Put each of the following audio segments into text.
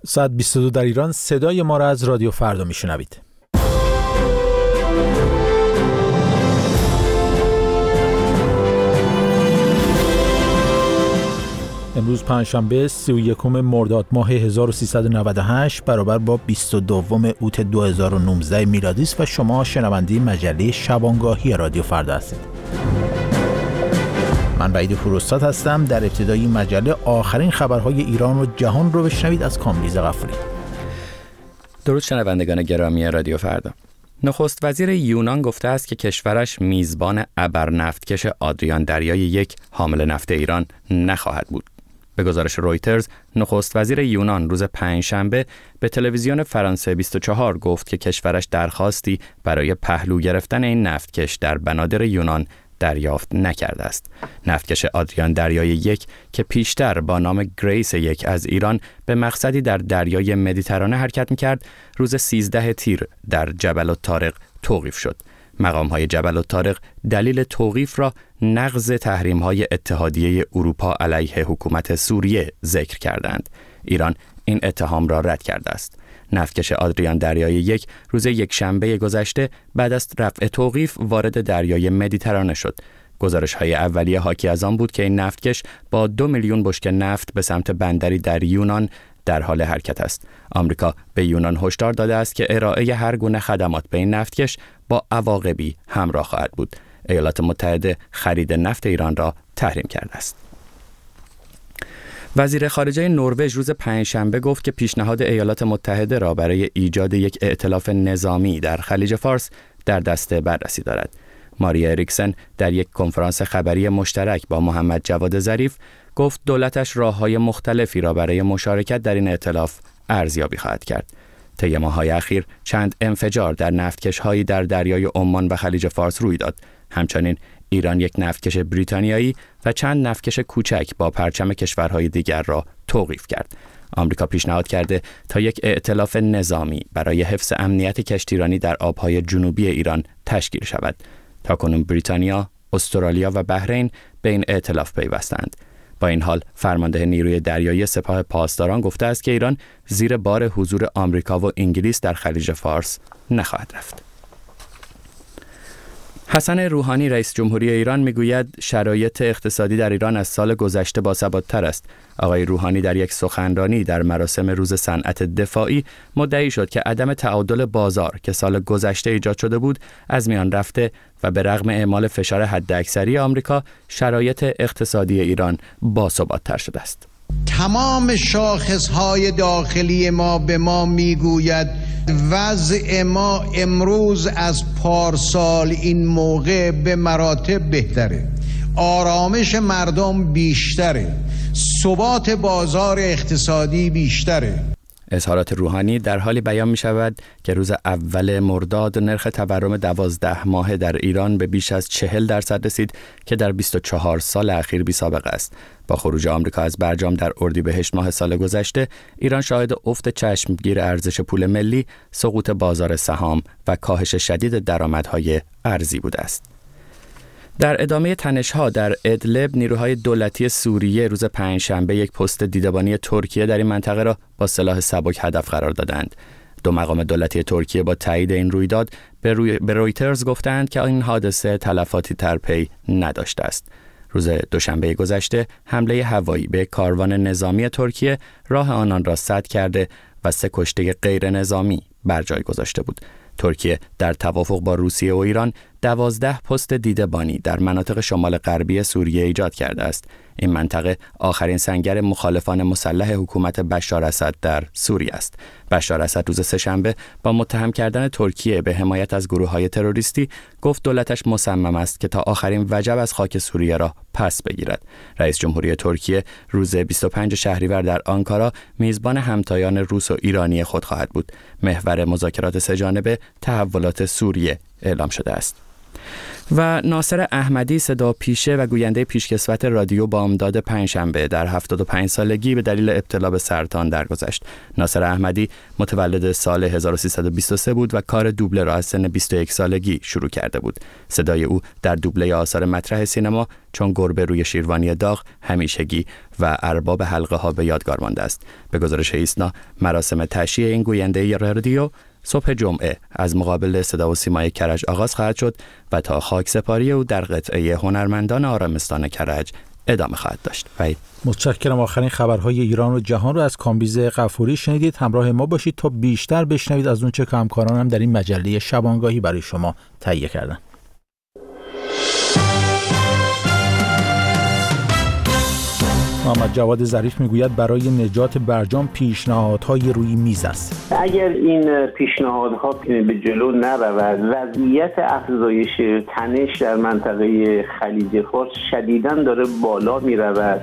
ساعت 22 در ایران. صدای ما را از رادیو فردا میشنوید. امروز پنجشنبه 31 مرداد ماه 1398 برابر با 22 اوت 2019 میلادی است و شما شنونده مجله شبانگاهی رادیو فردا هستید. من وحید فروستاد هستم. در ابتدای مجله آخرین خبرهای ایران و جهان رو بشنوید از کاملیز غفوری. درود شنوندگان گرامی رادیو فردا. نخست وزیر یونان گفته است که کشورش میزبان ابرنفتکش آدریان دریای یک حامل نفت ایران نخواهد بود. به گزارش رویترز، نخست وزیر یونان روز پنجشنبه به تلویزیون فرانسه 24 گفت که کشورش درخواستی برای پهلو گرفتن این نفتکش در بنادر یونان دریافت نکرده است. نفتکش آدریان دریای یک که پیشتر با نام گریس یک از ایران به مقصدی در دریای مدیترانه حرکت می‌کرد، روز 13 تیر در جبل الطارق توقیف شد. مقام‌های جبل الطارق دلیل توقیف را نقض تحریم‌های اتحادیه اروپا علیه حکومت سوریه ذکر کردند. ایران این اتهام را رد کرده است. نفتکش آدریان دریای یک روز یکشنبه گذشته بعد از رفع توقیف وارد دریای مدیترانه شد. گزارش‌های اولیه حاکی از آن بود که این نفتکش با 2 میلیون بشکه نفت به سمت بندری در یونان در حال حرکت است. آمریکا به یونان هشدار داده است که ارائه هر گونه خدمات به این نفتکش با عواقبی همراه خواهد بود. ایالات متحده خرید نفت ایران را تحریم کرده است. وزیر خارجه نروژ روز پنجشنبه گفت که پیشنهاد ایالات متحده را برای ایجاد یک ائتلاف نظامی در خلیج فارس در دست بررسی دارد. ماریا اریکسن در یک کنفرانس خبری مشترک با محمد جواد ظریف گفت دولتش راه‌های مختلفی را برای مشارکت در این ائتلاف ارزیابی خواهد کرد. طی ماه‌های اخیر چند انفجار در نفتکش‌هایی در دریای عمان و خلیج فارس روی داد. همچنین ایران یک نفتکش بریتانیایی و چند نفتکش کوچک با پرچم کشورهای دیگر را توقیف کرد. آمریکا پیشنهاد کرده تا یک ائتلاف نظامی برای حفظ امنیت کشتیرانی در آبهای جنوبی ایران تشکیل شود. تاکنون بریتانیا، استرالیا و بحرین به این ائتلاف پیوستند. با این حال فرمانده نیروی دریایی سپاه پاسداران گفته است که ایران زیر بار حضور آمریکا و انگلیس در خلیج فارس نخواهد رفت. حسن روحانی رئیس جمهوری ایران میگوید شرایط اقتصادی در ایران از سال گذشته باثبات‌تر است. آقای روحانی در یک سخنرانی در مراسم روز صنعت دفاعی مدعی شد که عدم تعادل بازار که سال گذشته ایجاد شده بود از میان رفته و به رغم اعمال فشار حداکثری آمریکا شرایط اقتصادی ایران باثبات‌تر شده است. تمام شاخصهای داخلی ما به ما میگوید وضع ما امروز از پارسال این موقع به مراتب بهتره، آرامش مردم بیشتره، ثبات بازار اقتصادی بیشتره. اظهارات روحانی در حالی بیان می شود که روز اول مرداد نرخ تورم 12 ماهه در ایران به بیش از 40% رسید که در 24 سال اخیر بی سابقه است. با خروج آمریکا از برجام در اردیبهشت ماه سال گذشته، ایران شاهد افت چشمگیر ارزش پول ملی، سقوط بازار سهام و کاهش شدید درآمدهای ارزی بوده است. در ادامه تنش‌ها در ادلب، نیروهای دولتی سوریه روز پنجشنبه یک پست دیدبانی ترکیه در این منطقه را با سلاح سبک هدف قرار دادند. دو مقام دولتی ترکیه با تایید این رویداد به رویترز گفتند که این حادثه تلفاتی در پی نداشته است. روز دوشنبه گذشته حمله هوایی به کاروان نظامی ترکیه راه آنان را سد کرده و 3 کشته غیر نظامی بر جای گذاشته بود. ترکیه در توافق با روسیه و ایران 12 پست دیدبانی در مناطق شمال غربی سوریه ایجاد کرده است. این منطقه آخرین سنگر مخالفان مسلح حکومت بشار اسد در سوریه است. بشار اسد روز سه‌شنبه با متهم کردن ترکیه به حمایت از گروه‌های تروریستی گفت دولتش مصمم است که تا آخرین وجب از خاک سوریه را پس بگیرد. رئیس جمهوری ترکیه روز 25 شهریور در آنکارا میزبان همتایان روس و ایرانی خود خواهد بود. محور مذاکرات سه‌جانبه تحولات سوریه اعلام شده است. و ناصر احمدی صدا پیشه و گوینده پیشکسوت رادیو بامداد پنجشنبه در 75 سالگی به دلیل ابتلا به سرطان درگذشت. ناصر احمدی متولد سال 1323 بود و کار دوبله را از سن 21 سالگی شروع کرده بود. صدای او در دوبله آثار مطرح سینما چون گربه روی شیروانی داغ، همیشگی و ارباب حلقه ها به یادگار مانده است. به گزارش ایسنا، مراسم تشییع این گوینده رادیو صبح جمعه از مقابل صدا و سیمای کرج آغاز خواهد شد و تا خاک سپاری او در قطعه هنرمندان آرامستان کرج ادامه خواهد داشت. متشکرم. آخرین خبرهای ایران و جهان رو از کامبیز غفوری شنیدید. همراه ما باشید تا بیشتر بشنوید از اون چه که همکارانم در این مجله شبانگاهی برای شما تهیه کردن. محمد جواد ظریف میگوید برای نجات برجام پیشنهادهای روی میز است. اگر این پیشنهادها به جلو نرود، وضعیت افزایش تنش در منطقه خلیج فارس شدیداً داره بالا میرود.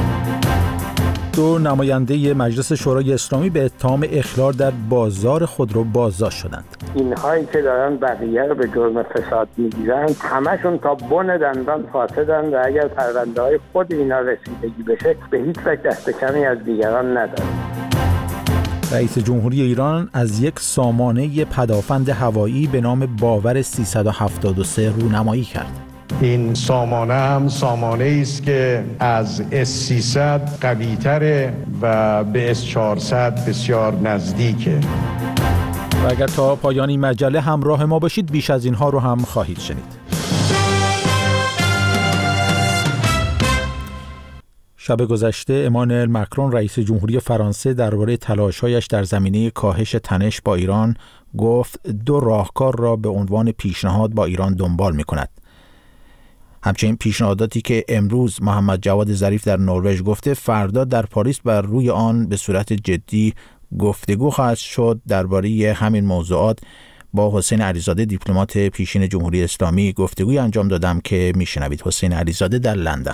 دو نماینده مجلس شورای اسلامی به اتهام اخلال در بازار خودرو بازداشت شدند. اینهایی که دارن بقیه رو به جرم فساد میگیرن همشون تا بن دندان فاسدن و اگر پرونده های خود اینا رسیدگی بشه به هیچ وجه دست کمی از دیگران ندارن. رئیس جمهوری ایران از یک سامانه پدافند هوایی به نام باور 373 رونمایی کرد. این سامانه هم سامانه است که از S-300 قوی تره و به S-400 بسیار نزدیکه. و اگر تا پایان این مجله همراه ما باشید بیش از اینها رو هم خواهید شنید. شب گذشته امانوئل مکرون رئیس جمهوری فرانسه درباره تلاش‌هایش در زمینه کاهش تنش با ایران گفت دو راهکار را به عنوان پیشنهاد با ایران دنبال می‌کند. همچنین پیشنهاداتی که امروز محمد جواد ظریف در نروژ گفته فردا در پاریس بر روی آن به صورت جدی گفتگو خواهد شد. درباره همین موضوعات با حسین علیزاده دیپلمات پیشین جمهوری اسلامی گفتگوی انجام دادم که میشنوید. حسین علیزاده در لندن.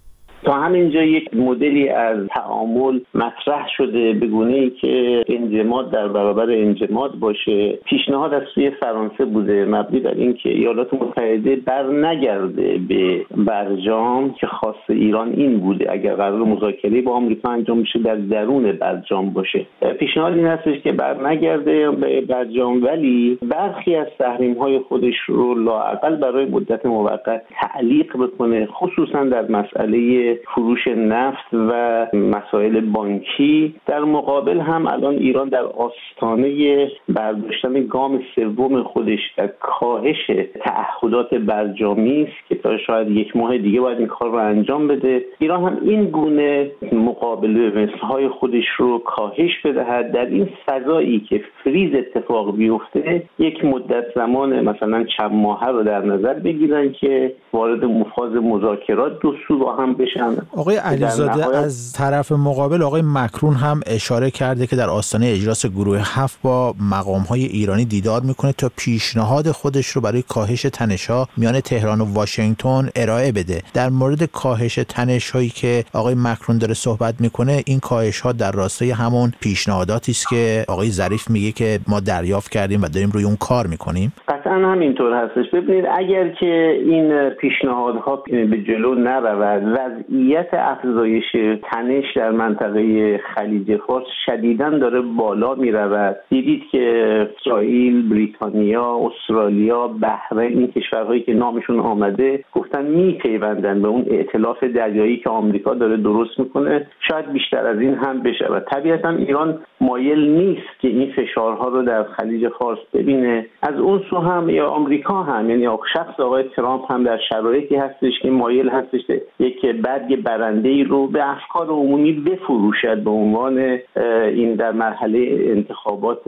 تا همینجا یک مدلی از تعامل مطرح شده به گونه‌ای که انجماد در برابر انجماد باشه. پیشنهاد از سوی فرانسه بوده مبنی بر این که ایالات متحده برنگرده به برجام که خاص ایران این بوده اگر قرار مذاکره با آمریکا انجام بشه در درون برجام باشه. پیشنهاد این هستش که برنگرده به برجام ولی برخی از تحریم‌های خودش رو لااقل برای مدت موقت تعلیق بکنه، خصوصا در مسئله فروش نفت و مسائل بانکی. در مقابل هم الان ایران در آستانه برداشتن گام سوم خودش در کاهش تعهدات برجامی است که تا شاید یک ماه دیگه باید این کار رو انجام بده. ایران هم این گونه مقابله مثلهای خودش رو کاهش بدهد. در این فضایی که فریز اتفاق بیفته یک مدت زمان مثلا چند ماهه رو در نظر بگیرن که وارد فاز مذاکرات دو سو با هم بشن. آقای علیزاده از طرف مقابل آقای مکرون هم اشاره کرده که در آستانه اجلاس گروه 7 با مقام‌های ایرانی دیدار میکنه تا پیشنهاد خودش رو برای کاهش تنش‌ها میان تهران و واشنگتن ارائه بده. در مورد کاهش تنش‌هایی که آقای مکرون داره صحبت میکنه، این کاهش‌ها در راستای همون پیشنهاداتی است که آقای ظریف میگه که ما دریافت کردیم و داریم روی اون کار میکنیم. قطعاً همینطور هستش. ببینید اگر که این پیشنهادها به جلو نرود، وضعیت افزایش تنش در منطقه خلیج فارس شدیداً داره بالا میرود. دیدید که اسرائیل، بریتانیا، استرالیا، بحرین، این کشورهایی که نامشون آمده گفتن میپیوندن به اون ائتلاف دریایی که آمریکا داره درست میکنه. شاید بیشتر از این هم بشه و طبیعتاً ایران مایل نیست که این فشارها رو در خلیج فارس ببینه. از اون سو هم یا آمریکا هم، یعنی شخص آقای ترامپ هم در شرایطی هستش که مایل هستش یک برگ برنده‌ای رو به افکار عمومی بفروشد به عنوان این در مرحله انتخابات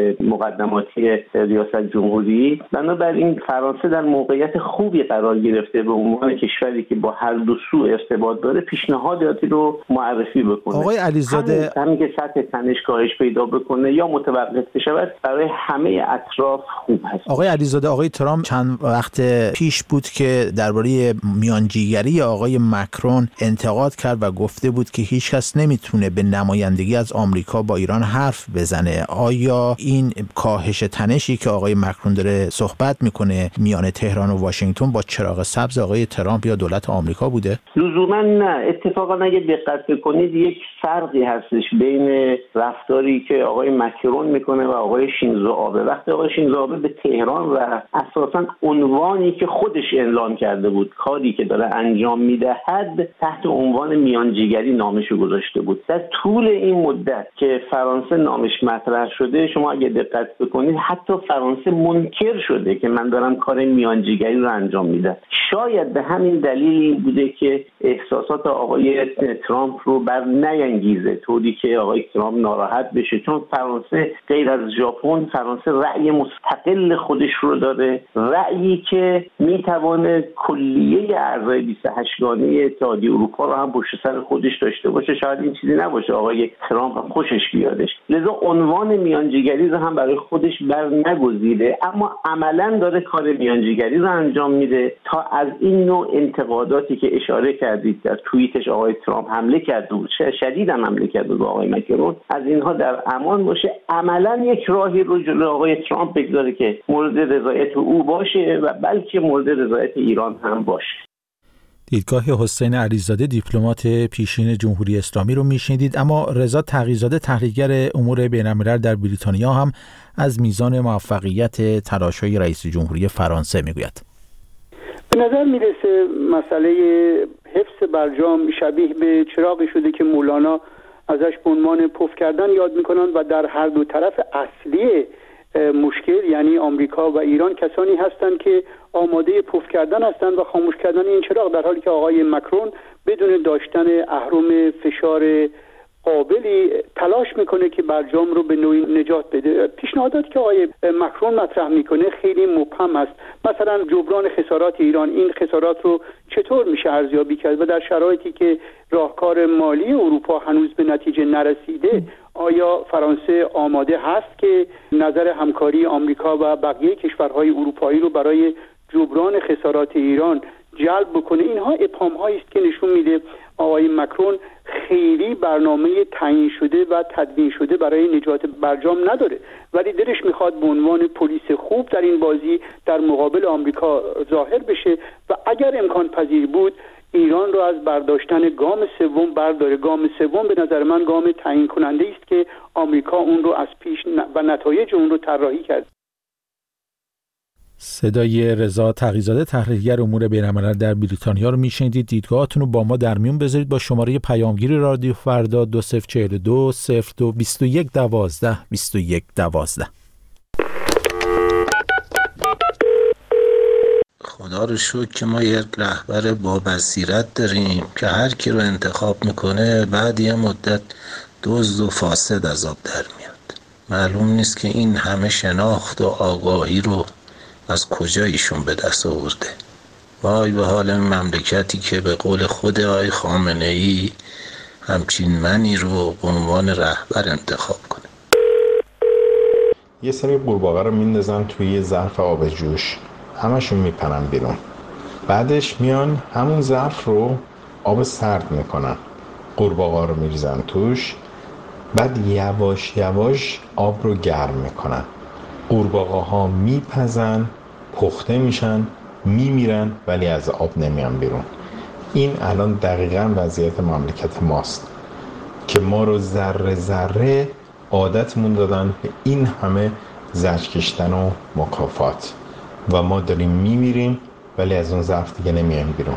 مقدماتی ریاست جمهوری. بنابراین فرانسه در موقعیت خوبی قرار گرفته به عنوان کشوری که با هر دو سو ارتباط داره پیشنهاداتی رو معرفی بکنه. آقای علیزاده همین که سطح تنش کاهش پیدا بکنه یا متوقف بشود برای همه اطراف خوب هست. آقای علیزاده، آقای ترامپ چند وقت پیش بود که درباره میانجیگری آقای مکرون انتقاد کرد و گفته بود که هیچ کس نمیتونه به نمایندگی از آمریکا با ایران حرف بزنه. آیا این کاهش تنشی که آقای مکرون داره صحبت میکنه میان تهران و واشنگتن با چراغ سبز آقای ترامپ یا دولت آمریکا بوده؟ لزوما نه. اتفاقا اگه دقت بکنید یک فرقی هستش بین رفتاری که آقای مکرون میکنه و آقای شینزو آبه. وقتی آقای شینزو آبه به تهران و اساساً عنوانی که خودش اعلام کرده بود، کاری که داره انجام میدهد، تحت عنوان میانجیگری نامش گذاشته بود. در طول این مدت که فرانسه نامش مطرح شده، شما اگه دقت بکنید حتی فرانسه منکر شده که من دارم کار میانجیگری رو انجام میدم. شاید به همین دلیل بوده که احساسات آقای ترامپ رو بر نینگیزه، طوری که آقای ترامپ ناراحت بشه، چون فرانسه غیر از ژاپن، فرانسه رأی مستقل خودش رو داره، رأیی که میتونه کلیه اعضای 28 گانه اتحادیه اروپا رو هم پشت سر خودش داشته باشه. شاید این چیزی نباشه آقای ترامپ خوشش بیادش، لذا عنوان میانجیگری رو هم برای خودش بر نگزیده، اما عملاً داره کار میانجیگری رو انجام میده تا از این نوع انتقاداتی که اشاره کردید در توییتش آقای ترامپ حمله کرده بود، شدید هم حمله کرده بود آقای مکرون، از اینها در امان باشه. عملاً یک راهی رو جلوی آقای ترامپ بگذاره که مورد رضایت او باشه و بلکه مورد رضایت ایران هم باشه. دیدگاه حسین علیزاده، دیپلمات پیشین جمهوری اسلامی رو میشنیدید. اما رضا تقی‌زاده، تحلیلگر امور بین‌الملل در بریتانیا، هم از میزان موفقیت تلاش‌های رئیس جمهوری فرانسه میگوید. به نظر میرسه مسئله حفظ برجام شبیه به چراغی شده که مولانا ازش به عنوان پف کردن یاد میکنن و در هر دو طرف اصلی مشکل، یعنی آمریکا و ایران، کسانی هستند که آماده پف کردن هستند و خاموش کردن این چراغ، در حالی که آقای مکرون بدون داشتن اهرم فشار قابلی تلاش میکنه که برجام رو به نوعی نجات بده. پیشنهاداتی که آقای مکرون مطرح میکنه خیلی مبهم است. مثلا جبران خسارات ایران، این خسارات رو چطور میشه ارزیابی کرد و در شرایطی که راهکار مالی اروپا هنوز به نتیجه نرسیده، آیا فرانسه آماده هست که نظر همکاری آمریکا و بقیه کشورهای اروپایی رو برای جبران خسارات ایران جلب بکنه؟ اینها ابهام‌هایی است که نشون میده آقای مکرون خیلی برنامه تعیین شده و تدوین شده برای نجات برجام نداره، ولی دلش میخواد به عنوان پلیس خوب در این بازی در مقابل آمریکا ظاهر بشه و اگر امکان پذیر بود ایران رو از برداشتن گام سوم برداره. گام سوم به نظر من گام تعیین کننده است که آمریکا اون رو از پیش و نتایج اون رو طراحی کرد. صدای رضا تقی‌زاده، تحلیلگر امور بین‌الملل در بریتانیا رو میشنیدید. دیدگاهاتون رو با ما در میون بذارید با شماره پیامگیر رادیو فردا 2042 02 21 12 21 12. خدا رو شکر که ما یک رهبر با بصیرت داریم که هر کی رو انتخاب میکنه بعد یه مدت دزد و فاسد از آب در میاد. معلوم نیست که این همه شناخت و آگاهی رو از کجا ایشون به دست آورده. وای به حال این مملکتی که به قول خود آقای خامنه‌ای همچین منی رو به عنوان رهبر انتخاب کنه. یه سری قورباغه رو میندازن توی ظرف آب جوش، همشون میپرن بیرون، بعدش میان همون ظرف رو آب سرد میکنن، قورباغه رو میریزن توش، بعد یواش یواش آب رو گرم میکنن، قورباغه ها میپزن، پخته میشن، میمیرن ولی از آب نمیان بیرون. این الان دقیقاً وضعیت مملکت ماست که ما رو ذره ذره عادتمون دادن به این همه زجر کشیدن و مکافات و ما داریم میمیریم ولی از اون ظرف دیگه نمیایم بیرون.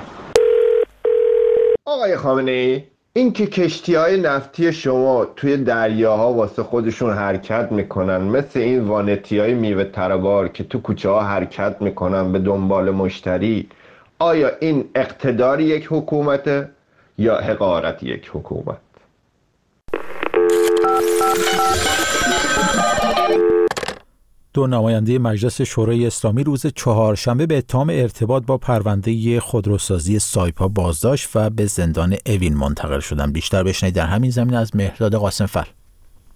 آقای خامنه‌ای، این که کشتی‌های نفتی شما توی دریاها واسه خودشون حرکت میکنن، مثل این وانتی‌های میوه تره‌بار که تو کوچه ها حرکت میکنن به دنبال مشتری، آیا این اقتدار یک حکومته یا حقارت یک حکومت؟ دو نماینده مجلس شورای اسلامی روز چهارشنبه به اتهام ارتباط با پرونده خودروسازی سایپا بازداشت و به زندان اوین منتقل شدند. بیشتر بشنوید در همین زمینه از مهرداد قاسم‌فر.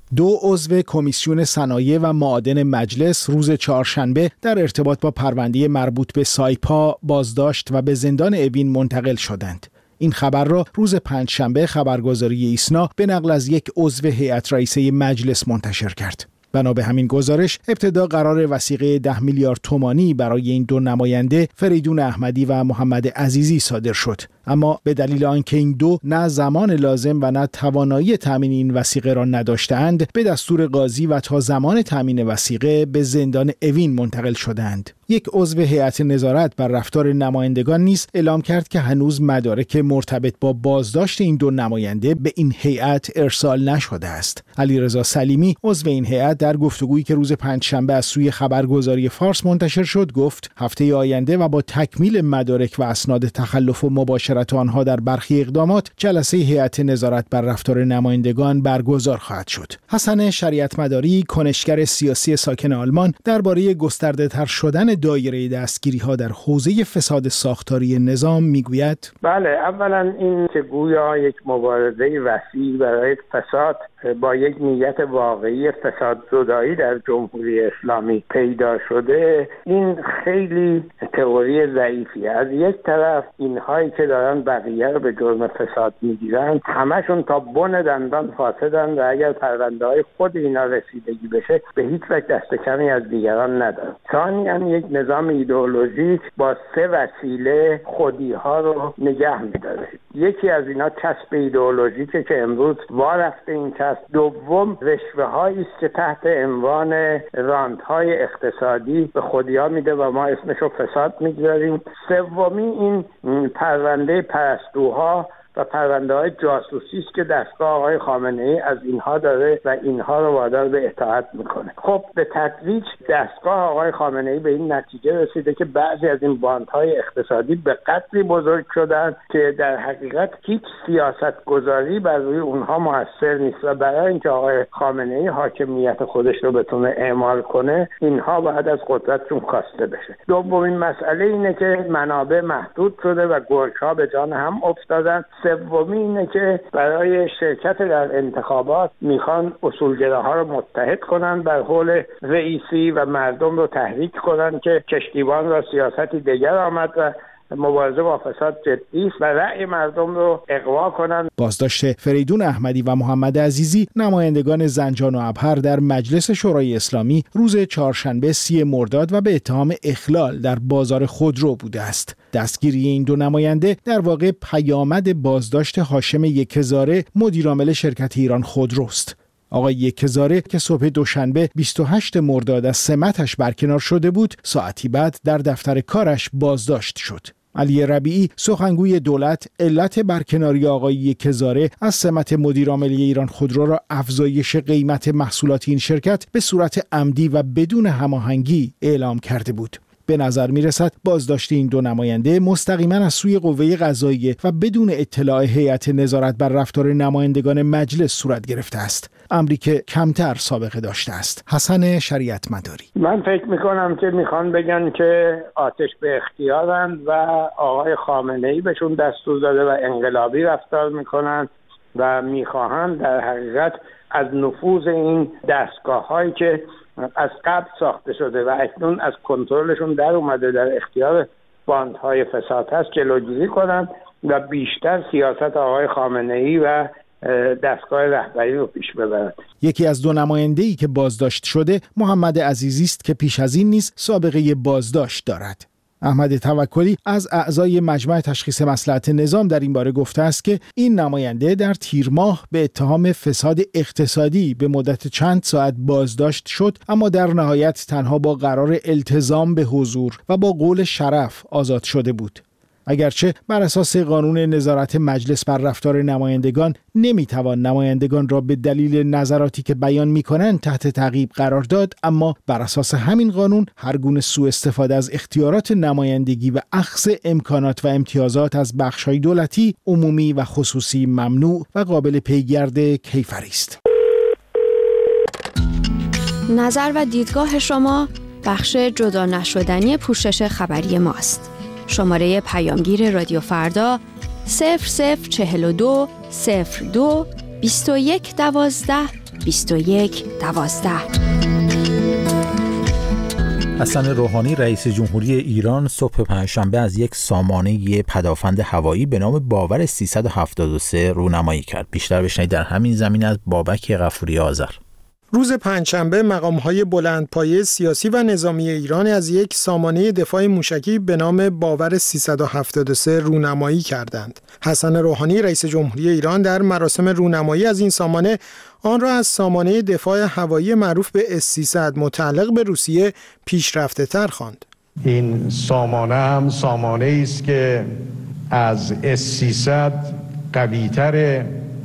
2 عضو کمیسیون صنایع و معادن مجلس روز چهارشنبه در ارتباط با پرونده مربوط به سایپا بازداشت و به زندان اوین منتقل شدند. این خبر را روز پنجشنبه خبرگزاری ایسنا به نقل از یک عضو هیئت رئیسه مجلس منتشر کرد. بنا به همین گزارش ابتدا قرار وثیقه 10 میلیارد تومانی برای این 2 نماینده فریدون احمدی و محمد عزیزی صادر شد، اما به دلیل آنکه این 2 نه زمان لازم و نه توانایی تامین این وثیقه را نداشتند، به دستور قاضی و تا زمان تامین وثیقه به زندان اوین منتقل شدند. یک عضو هیئت نظارت بر رفتار نمایندگان نیز اعلام کرد که هنوز مدارک مرتبط با بازداشت این 2 نماینده به این هیئت ارسال نشده است. علیرضا سلیمی عضو این هیئت در گفتگویی که روز پنجشنبه از سوی خبرگزاری فارس منتشر شد گفت هفته آینده و با تکمیل مدارک و اسناد تخلف و مباشرت آنها در برخی اقدامات جلسه هیئت نظارت بر رفتار نمایندگان برگزار خواهد شد. حسن شریعت مداری کنشگر سیاسی ساکن آلمان درباره گسترده‌تر شدن دایره دستگیری‌ها در حوزه فساد ساختاری نظام میگوید: بله، اولا این که گویا یک مبارزه وسیع برای فساد با یک نیت واقعی فساد زدایی در جمهوری اسلامی پیدا شده، این خیلی تئوری ضعیفی. از یک طرف اینهایی که دارن بقیه رو به جرم فساد میگیرن همشون تا بن دندان فاسدن و اگر پرونده‌های خود اینا رسیدگی بشه به هیچ وجه دست کمی از دیگران ندارن. ثانیاً یک نظام ایدئولوژیک با 3 وسیله خودی‌ها رو نگه می‌داره. یکی از اینا چسب ایدئولوژیکه که امروز وارفته این چسب. دوم رشوه‌هایی است که تحت عنوان رانت‌های اقتصادی به خودی‌ها میده و ما اسمش رو فساد می‌گذاریم. سومی این پرونده پرستوها و پرونده‌های جاسوسی است که دستگاه آقای خامنه‌ای از اینها داره و اینها رو وادار به اطاعت میکنه. خب به تدریج دستگاه آقای خامنه‌ای به این نتیجه رسیده که بعضی از این باندهای اقتصادی به قدری بزرگ شدن که در حقیقت هیچ سیاست گذاری بر روی اونها موثر نیست و برای اینکه آقای خامنه‌ای حاکمیت خودش رو بتونه اعمال کنه اینها باید از قدرتشون کاسته بشه. دومین مسئله اینه که منابع محدود شده و گرگ‌ها به جان هم افتادن. سومی اینه که برای شرکت در انتخابات میخوان اصولگراها رو متحد کنن بر حول رئیسی و مردم رو تحریک کنن که کشتیبان را سیاستی دیگر آمد و مبارزه با فساد جدی است و رأی مردم رو اغوا کنن. بازداشت فریدون احمدی و محمد عزیزی نمایندگان زنجان و ابهر در مجلس شورای اسلامی روز چهارشنبه 30 مرداد و به اتهام اخلال در بازار خودرو بوده است. دستگیری این 2 نماینده در واقع پیامد بازداشت هاشم یکهزاره مدیرعامل شرکت ایران خودروست. آقای یکهزاره که صبح دوشنبه 28 مرداد از سمتش برکنار شده بود، ساعتی بعد در دفتر کارش بازداشت شد. علی ربیعی سخنگوی دولت علت برکناری آقای یکهزاره از سمت مدیرعامل ایران خودرو را افزایش قیمت محصولات این شرکت به صورت عمدی و بدون هماهنگی اعلام کرده بود. به نظر می‌رسد بازداشت این 2 نماینده مستقیما از سوی قوه قضاییه و بدون اطلاع هیئت نظارت بر رفتار نمایندگان مجلس صورت گرفته است، امری که کمتر سابقه داشته است. حسن شریعت مداری: من فکر میکنم که میخوان بگن که آتش به اختیارند و آقای خامنه‌ای بهشون دستور داده و انقلابی رفتار میکنن و میخواهند در حقیقت از نفوذ این دستگاه‌هایی که از قبل ساخته شده و اکنون از کنترلشون در اومده در اختیار باندهای فساد هست جلوگیری کنند و بیشتر سیاست آقای خامنه‌ای و دستگاه رهبری رو پیش ببرند. یکی از 2 نماینده‌ای که بازداشت شده محمد عزیزی است که پیش از این نیز سابقه بازداشت دارد. احمد توکلی از اعضای مجمع تشخیص مصلحت نظام در این باره گفته است که این نماینده در تیر ماه به اتهام فساد اقتصادی به مدت چند ساعت بازداشت شد، اما در نهایت تنها با قرار التزام به حضور و با قول شرف آزاد شده بود. اگرچه بر اساس قانون نظارت مجلس بر رفتار نمایندگان نمیتوان نمایندگان را به دلیل نظراتی که بیان میکنند تحت تعقیب قرار داد، اما بر اساس همین قانون هر گونه سوء استفاده از اختیارات نمایندگی و اخذ امکانات و امتیازات از بخش‌های دولتی، عمومی و خصوصی ممنوع و قابل پیگرد کیفری است. نظر و دیدگاه شما بخش جدا نشدنی پوشش خبری ماست. شماره پیامگیر رادیو فردا 0042 02 21 12 2112. حسن روحانی رئیس جمهوری ایران صبح پنجشنبه از یک سامانه پدافند هوایی به نام باور 373 رونمایی کرد. بیشتر بشنوید در همین زمینه از بابک غفوری آذر. روز پنجشنبه مقام‌های بلندپایه سیاسی و نظامی ایران از یک سامانه دفاع موشکی به نام باور 373 رونمایی کردند. حسن روحانی رئیس جمهوری ایران در مراسم رونمایی از این سامانه آن را از سامانه دفاع هوایی معروف به S-300 متعلق به روسیه پیشرفته‌تر خواند. این سامانه هم سامانه است که از S-300 قوی‌تره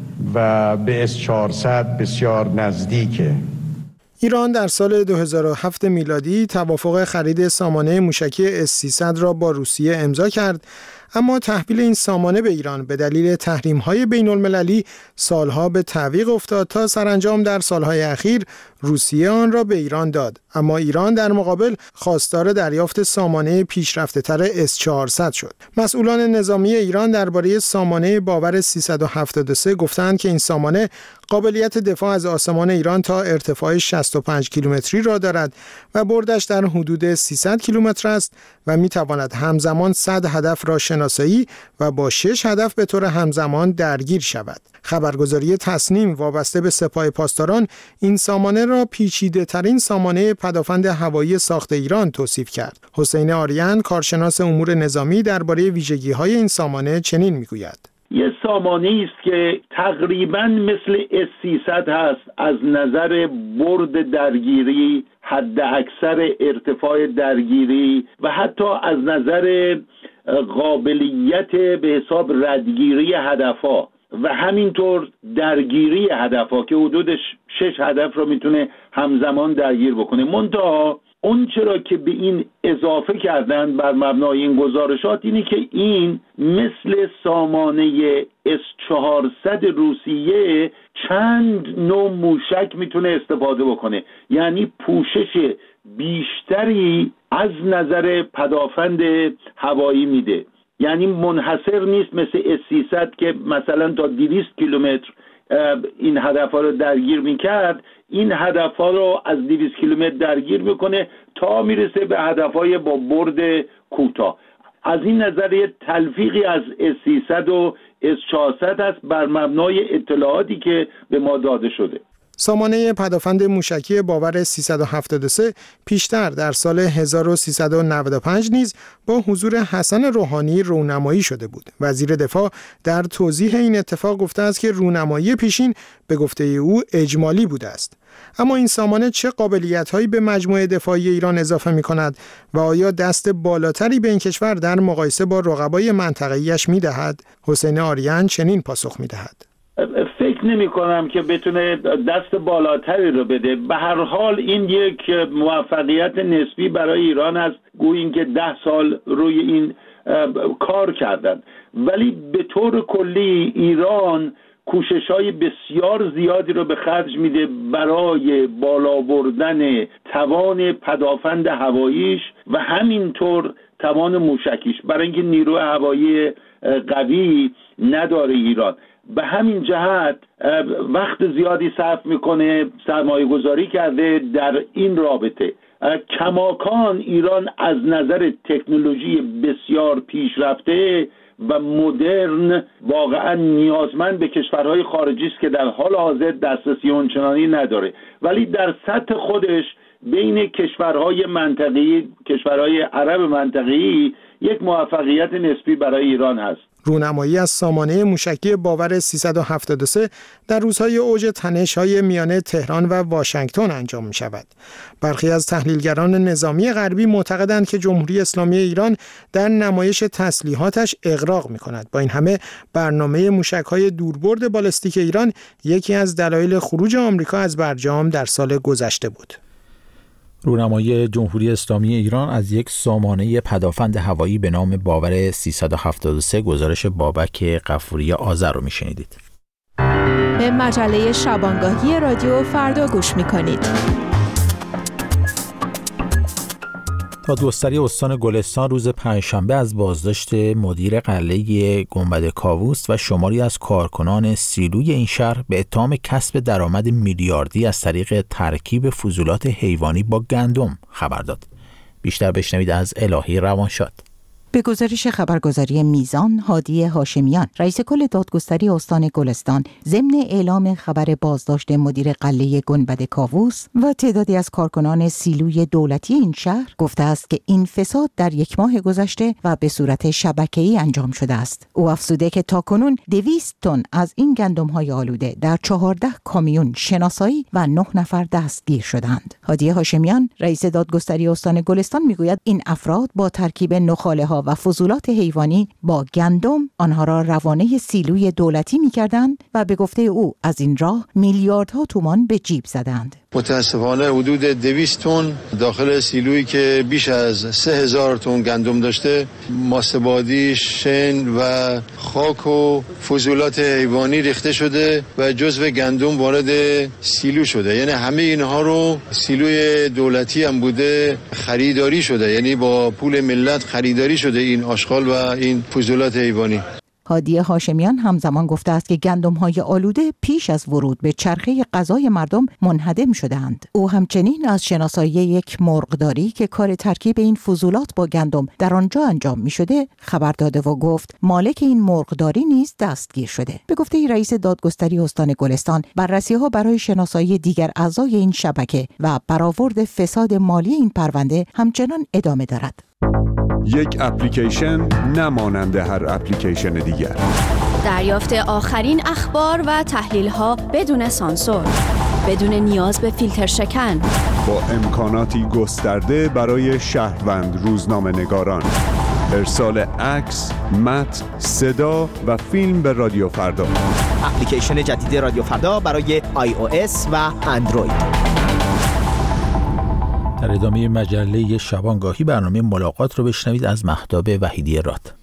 و به S-400 بسیار نزدیکه. ایران در سال 2007 میلادی توافق خرید سامانه موشکی S-300 را با روسیه امضا کرد، اما تحویل این سامانه به ایران به دلیل تحریم‌های بین‌المللی سالها به تعویق افتاد تا سرانجام در سالهای اخیر روسیه آن را به ایران داد، اما ایران در مقابل خواستار دریافت سامانه پیشرفته‌تر S-400 شد. مسئولان نظامی ایران درباره سامانه باور 373 گفتند که این سامانه قابلیت دفاع از آسمان ایران تا ارتفاع 65 کیلومتری را دارد و بردش در حدود 300 کیلومتر است و می‌تواند همزمان 100 هدف را شناسایی و با 6 هدف به طور همزمان درگیر شود. خبرگزاری تصنیم وابسته به سپاه پاسداران این سامانه را پیچیده‌ترین سامانه پدافند هوایی ساخت ایران توصیف کرد. حسین آریان کارشناس امور نظامی درباره ویژگی‌های این سامانه چنین می‌گوید: یه سامانه است که تقریباً مثل S-300 هست از نظر برد درگیری، حد اکثر ارتفاع درگیری و حتی از نظر قابلیت به حساب ردگیری هدفها و همینطور درگیری هدفها که حدود 6 هدف رو میتونه همزمان درگیر بکنه. منتها اون چرا که به این اضافه کردن بر مبنای این گزارشات اینه که این مثل سامانه S-400 روسیه چند نوع موشک میتونه استفاده بکنه، یعنی پوشش بیشتری از نظر پدافند هوایی میده. یعنی منحصر نیست مثل S-300 که مثلا تا 200 کیلومتر این هدفها رو درگیر میکرد، این هدفها رو از 200 کیلومتر درگیر میکنه تا میرسه به هدفهای با برد کوتاه. از این نظر یه تلفیقی از S-300 و S-400 هست بر مبنای اطلاعاتی که به ما داده شده. سامانه پدافند موشکی باور 373 پیشتر در سال 1395 نیز با حضور حسن روحانی رونمایی شده بود. وزیر دفاع در توضیح این اتفاق گفته است که رونمایی پیشین به گفته او اجمالی بوده است. اما این سامانه چه قابلیت‌هایی به مجموعه دفاعی ایران اضافه می‌کند و آیا دست بالاتری به این کشور در مقایسه با رقبای منطقه‌ایش می‌دهد؟ حسین آریان چنین پاسخ می‌دهد: فکر نمی کنم که بتونه دست بالاتری رو بده. به هر حال این یک موفقیت نسبی برای ایران است، گویا اینکه 10 سال روی این کار کردن، ولی به طور کلی ایران کوشش‌های بسیار زیادی رو به خرج میده برای بالا بردن توان پدافند هواییش و همینطور توان موشکیش، برای اینکه نیروی هوایی قوی نداره ایران. به همین جهت وقت زیادی صرف میکنه، سرمایه گذاری کرده در این رابطه. کماکان ایران از نظر تکنولوژی بسیار پیشرفته و مدرن واقعا نیازمند به کشورهای خارجی است که در حال حاضر دسترسی اونچنانی نداره، ولی در سطح خودش بین کشورهای منطقه‌ای، کشورهای عرب منطقه‌ای یک موفقیت نسبی برای ایران هست. رونمایی از سامانه موشکی باور 373 در روزهای اوج تنش‌های میان تهران و واشنگتن انجام می‌شود. برخی از تحلیلگران نظامی غربی معتقدند که جمهوری اسلامی ایران در نمایش تسلیحاتش اغراق می‌کند. با این همه برنامه موشک‌های دوربرد بالستیک ایران یکی از دلایل خروج آمریکا از برجام در سال گذشته بود. رونمایی جمهوری اسلامی ایران از یک سامانه پدافند هوایی به نام باور 373 گزارش بابک غفوری آذر رو میشنیدید. به مجله شبانگاهی رادیو فردا گوش میکنید. دادگستری استان گلستان روز پنجشنبه از بازداشت مدیر قلعه گنبد کاووس و شماری از کارکنان سیلوی این شهر به اتهام کسب درآمد میلیاردی از طریق ترکیب فضولات حیوانی با گندم خبر داد. بیشتر بشنوید از الهی روانشاد. به گزارش خبرگزاری میزان، هادی هاشمیان، رئیس کل دادگستری استان گلستان، ضمن اعلام خبر بازداشت مدیر قلعه گنبد کاووس و تعدادی از کارکنان سیلوی دولتی این شهر گفته است که این فساد در 1 ماه گذشته و به صورت شبکه‌ای انجام شده است. او افزوده که تاکنون 200 تن از این گندم‌های آلوده در 14 کامیون شناسایی و 9 نفر دستگیر شدند. هادی هاشمیان، رئیس دادگستری استان گلستان میگوید این افراد با ترکیب نخاله‌ها و فضولات حیوانی با گندم آنها را روانه سیلوی دولتی می‌کردند و به گفته او از این راه میلیاردها تومان به جیب زدند. متاسفانه حدود 200 تن داخل سیلویی که بیش از 3000 تن گندم داشته، ماسه‌بادی، شن و خاک و فضولات حیوانی ریخته شده و جزو گندم وارد سیلو شده. یعنی همه اینها رو سیلوی دولتی هم بوده خریداری شده، یعنی با پول ملت خریداری شده این آشغال و این فضولات حیوانی. هادی هاشمیان همزمان گفته است که گندم‌های آلوده پیش از ورود به چرخه غذای مردم منهدم شده‌اند. او همچنین از شناسایی یک مرغداری که کار ترکیب این فضولات با گندم در آنجا انجام می‌شده خبر داده و گفت مالک این مرغداری نیز دستگیر شده. به گفته رئیس دادگستری استان گلستان، بررسی‌ها برای شناسایی دیگر اعضای این شبکه و برآورد فساد مالی این پرونده همچنان ادامه دارد. یک اپلیکیشن نمانند هر اپلیکیشن دیگر. دریافت آخرین اخبار و تحلیل‌ها بدون سانسور، بدون نیاز به فیلتر شکن، با امکاناتی گسترده برای شهروند روزنامه‌نگاران. ارسال عکس، متن، صدا و فیلم به رادیو فردا. اپلیکیشن جدید رادیو فردا برای iOS و اندروید. در ادامه مجله شبانگاهی برنامه ملاقات رو بشنوید از مهتاب وحیدی راد.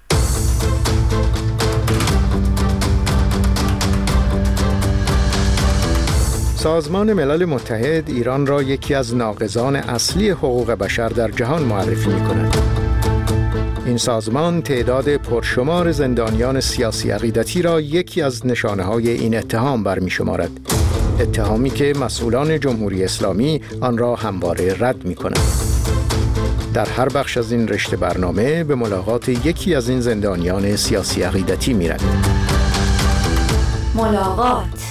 سازمان ملل متحد ایران را یکی از ناقضان اصلی حقوق بشر در جهان معرفی می‌کند. این سازمان تعداد پرشمار زندانیان سیاسی عقیدتی را یکی از نشانه‌های این اتهام برمی‌شمارد. اتهامی که مسئولان جمهوری اسلامی آن را همواره رد می‌کنند. در هر بخش از این رشته برنامه به ملاقات یکی از این زندانیان سیاسی عقیدتی می‌رویم. ملاقات.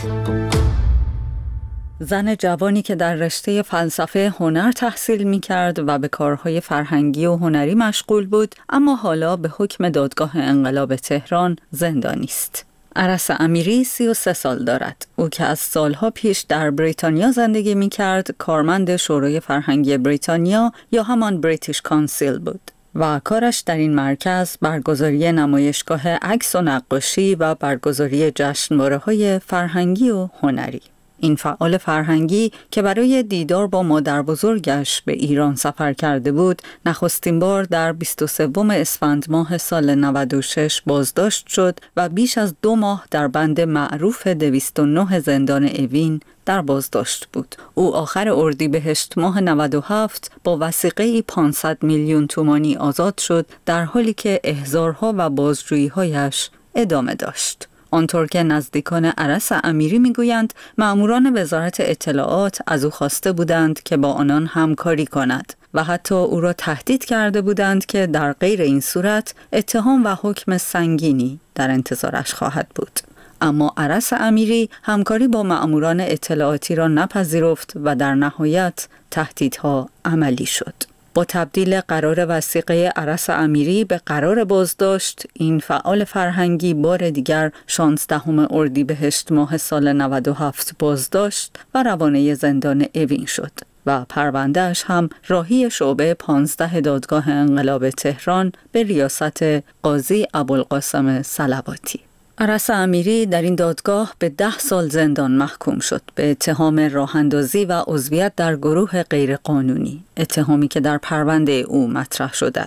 زن جوانی که در رشته فلسفه هنر تحصیل می‌کرد و به کارهای فرهنگی و هنری مشغول بود، اما حالا به حکم دادگاه انقلاب تهران زندانی است. عرس امیری 33 سال دارد. او که از سالها پیش در بریتانیا زندگی می‌کرد، کارمند شورای فرهنگی بریتانیا یا همان بریتیش کانسیل بود و کارش در این مرکز برگزاری نمایشگاه عکس و نقاشی و برگزاری جشنواره‌های فرهنگی و هنری. این فعال فرهنگی که برای دیدار با مادر بزرگش به ایران سفر کرده بود، نخستین بار در 23 اسفند ماه سال 96 بازداشت شد و بیش از 2 ماه در بند معروف 209 زندان اوین در بازداشت بود. او آخر اردیبهشت ماه 97 با وثیقه 500 میلیون تومانی آزاد شد، در حالی که احضارها و بازجویی‌هایش ادامه داشت. آنطور که نزدیکان عرس امیری میگویند، مأموران وزارت اطلاعات از او خواسته بودند که با آنان همکاری کند و حتی او را تهدید کرده بودند که در غیر این صورت اتهام و حکم سنگینی در انتظارش خواهد بود. اما عرس امیری همکاری با مأموران اطلاعاتی را نپذیرفت و در نهایت تهدیدها عملی شد. با تبدیل قرار وثیقه عرس امیری به قرار بازداشت، این فعال فرهنگی بار دیگر 16 اردیبهشت ماه سال 97 بازداشت و روانه زندان اوین شد و پروندهش هم راهی شعبه 15 دادگاه انقلاب تهران به ریاست قاضی ابوالقاسم صلواتی. عرس امیری در این دادگاه به 10 سال زندان محکوم شد به اتهام راه‌اندازی و عضویت در گروه غیرقانونی، اتهامی که در پرونده او مطرح شده است.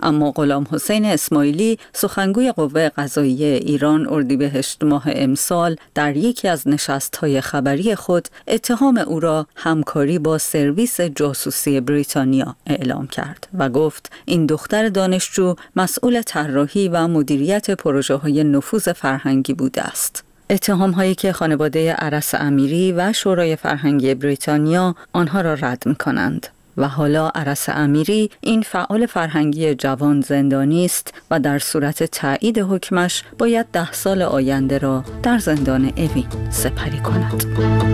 اما غلام حسین اسماعیلی سخنگوی قوه قضاییه ایران اردیبهشت ماه امسال در یکی از نشست‌های خبری خود اتهام او را همکاری با سرویس جاسوسی بریتانیا اعلام کرد و گفت این دختر دانشجو مسئول طراحی و مدیریت پروژه‌های نفوذ فرهنگی بوده است. اتهام‌هایی که خانواده عرس امیری و شورای فرهنگی بریتانیا آنها را رد می‌کنند. و حالا عرس امیری این فعال فرهنگی جوان زندانی است و در صورت تایید حکمش باید 10 سال آینده را در زندان اوین سپری کند.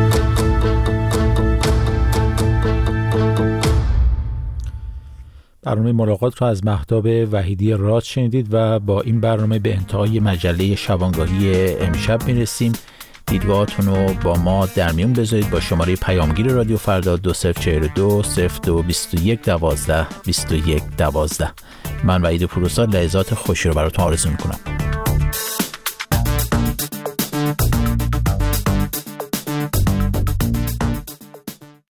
برنامه ملاقات را از مهتاب وحیدی راد شنیدید و با این برنامه به انتهای مجله شبانگاهی امشب میرسیم. دیدگاهاتون رو با ما در میون بذارید با شماره پیامگیر رادیو فردا 2042 02 21 12 21 12. من وحید پوروزاد لحظات خوشی رو براتون آرزو میکنم.